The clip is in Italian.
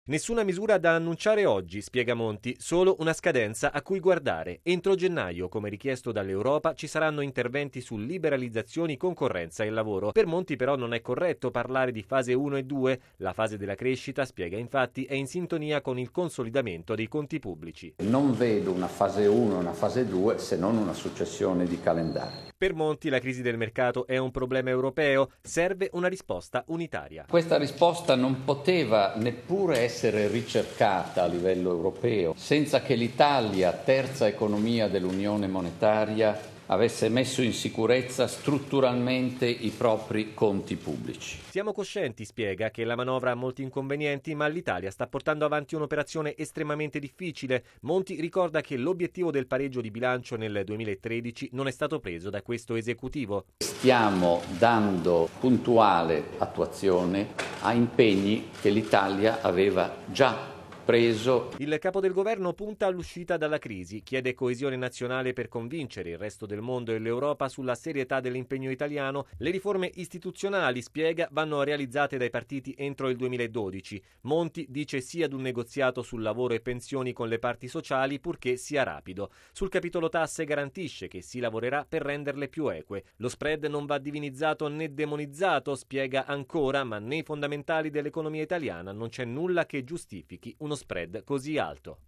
Nessuna misura da annunciare oggi, spiega Monti, solo una scadenza a cui guardare. Entro gennaio, come richiesto dall'Europa, ci saranno interventi su liberalizzazioni, concorrenza e lavoro. Per Monti però non è corretto parlare di fase 1 e 2. La fase della crescita, spiega infatti, è in sintonia con il consolidamento dei conti pubblici. Non vedo una fase 1 e una fase 2 se non una successione di calendari. Per Monti la crisi del mercato è un problema europeo, serve una risposta unitaria. Questa risposta non poteva neppure essere ricercata a livello europeo senza che l'Italia, terza economia dell'Unione monetaria, avesse messo in sicurezza strutturalmente i propri conti pubblici. Siamo coscienti, spiega, che la manovra ha molti inconvenienti, ma l'Italia sta portando avanti un'operazione estremamente difficile. Monti ricorda che l'obiettivo del pareggio di bilancio nel 2013 non è stato preso da questo esecutivo. Stiamo dando puntuale attuazione a impegni che l'Italia aveva già preso. Il capo del governo punta all'uscita dalla crisi, chiede coesione nazionale per convincere il resto del mondo e l'Europa sulla serietà dell'impegno italiano. Le riforme istituzionali, spiega, vanno realizzate dai partiti entro il 2012. Monti dice sì ad un negoziato sul lavoro e pensioni con le parti sociali purché sia rapido. Sul capitolo tasse garantisce che si lavorerà per renderle più eque. Lo spread non va divinizzato né demonizzato, spiega ancora, ma nei fondamentali dell'economia italiana non c'è nulla che giustifichi uno spread così alto.